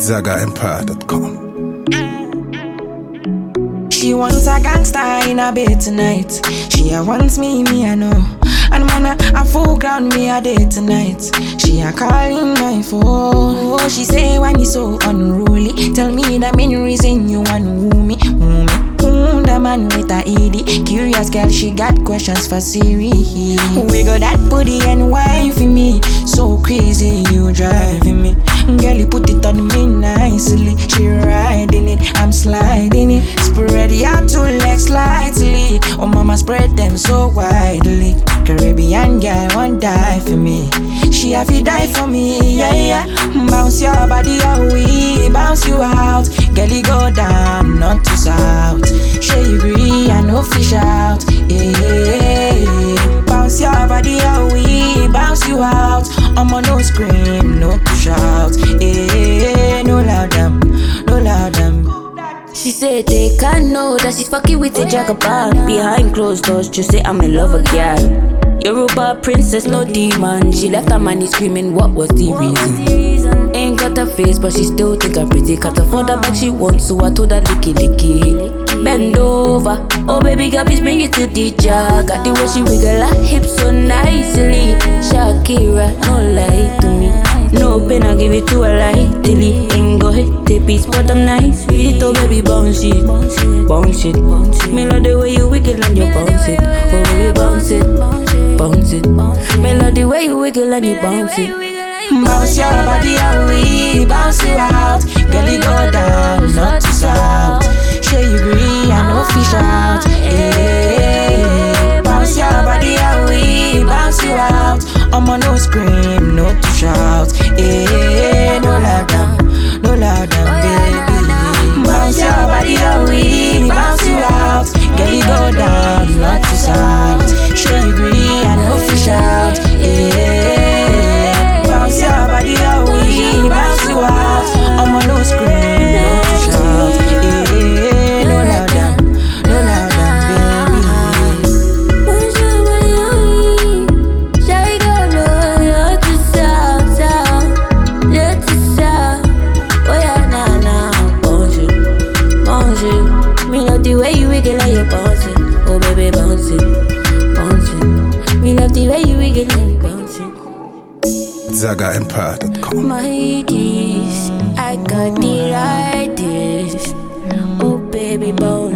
ZagaEmpire.com. She wants a gangster in her bed tonight. She wants me, I know. And man, a full ground me a day tonight. She a calling my phone. She say when you so unruly, tell me the main reason you want woo me. The man with a ED, curious girl, she got questions for Siri. We got that booty and wife in me, so crazy you driving me. Girl, you put it on me nicely. She riding it, I'm sliding it. Spread your two legs slightly. Oh mama, spread them so widely. Caribbean girl won't die for me. She have to die for me, yeah. Bounce your body away, bounce you out. Girl, you go down, not to south. Shey you agree, I no fish out, yeah. Bounce your body away, bounce you out. I'ma no scream, no push out, yeah. No loud them, no loud them. She said they can't know that she's fucking with a jagaban. Behind closed doors, just say I'm in love again. Yoruba princess, no demon. She left her money screaming, what was the reason? Ain't got a face, but she still think I'm pretty. Can't afford the bag she wants, so I told her licky. Bend over, oh baby girl, please bring it to the jar. Got the way she wiggle her hips so nicely. Shakira, no lie to me. No pain, I give it to her lightly. Ain't go hit the beats, but I'm nice with it. Oh baby, bounce it, bounce it. Me love the way you wiggle and you bounce it. Oh baby, bounce it, bounce it. Me love the way you wiggle and you bounce it. Bounce your body away, bounce you out. Girl, you go down, not to south. Shey you agree, I no fish out, yeah. Bounce your body away, bounce you out. I'ma no scream, no to shout, yeah. No loud them, baby. Bounce your body away, bounce you out. Girl, you go down, not to south. Shey you agree, I no fish out, yeah. Bounce your body away, bounce you out. I'ma no scream, no to shout, yeah. No loud them, baby. Bounce your body away, shawty girl, no to sound, let to sound. Oh yeah, nah, bounce it. Me love the way you wiggle and you bounce it. Oh baby, bounce it. Me love the way you wiggle and you bounce it. ZagaEmpire.com. My keys, I got the right this. Oh baby, bounce.